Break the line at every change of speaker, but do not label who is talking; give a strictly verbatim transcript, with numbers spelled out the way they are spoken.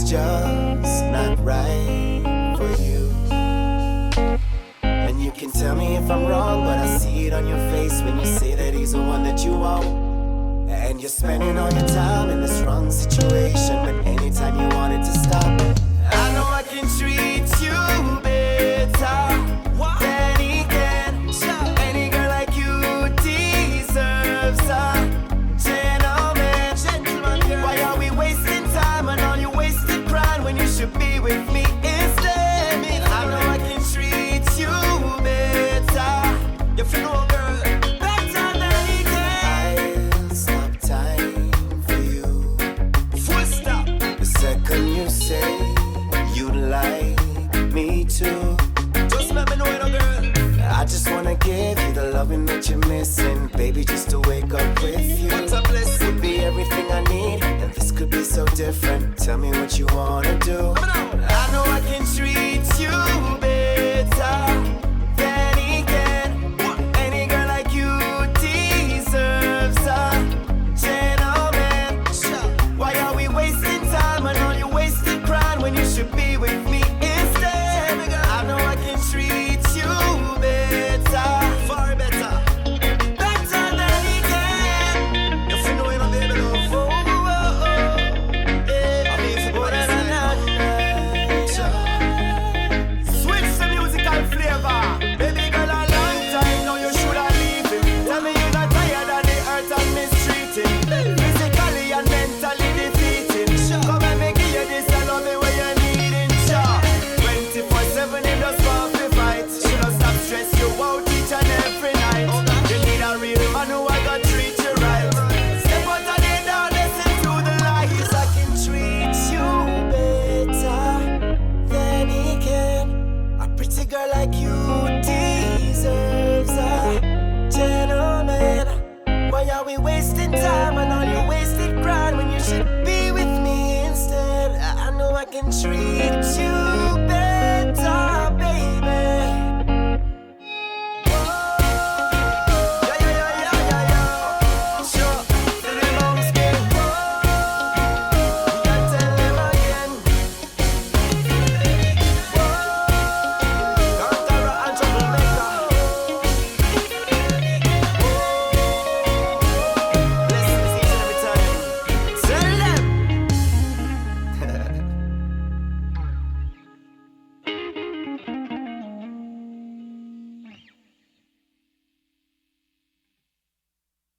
is just not right for you. And you can tell me if I'm wrong, but I see it on your face when you say that he's the one that you want. And you're spending all your time in this wrong situation, but anytime you want it to stop, I know I can treat you better than he can. Any girl like you deserves a gentleman. Why are we wasting time and all you wasted crying when you should be with me instead? I know I can treat you better. You feel no girl better than he can. I'll stop time for you. Full stop. The second you say you'd like me to, just let me know it, girl. I just wanna give you the loving that you're missing, baby, just to wake up with you. What a blessing. Would be everything I need, and this could be so different. Tell me what you wanna do. I know I can treat